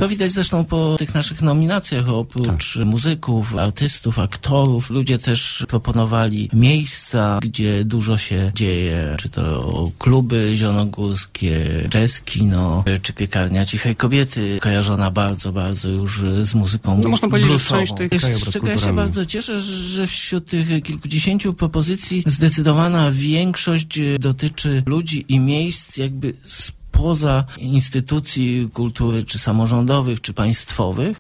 To widać zresztą po tych naszych nominacjach, oprócz muzyków, artystów, aktorów, ludzie też proponowali miejsca, gdzie dużo się dzieje, czy to kluby zielonogórskie, jazz, kino, czy piekarnia Cichej Kobiety, kojarzona bardzo, bardzo już z muzyką można powiedzieć, bluesową. że część tych Z czego ja się bardzo cieszę, że wśród tych kilkudziesięciu propozycji zdecydowana większość dotyczy ludzi i miejsc jakby spoza instytucji kultury, czy samorządowych, czy państwowych,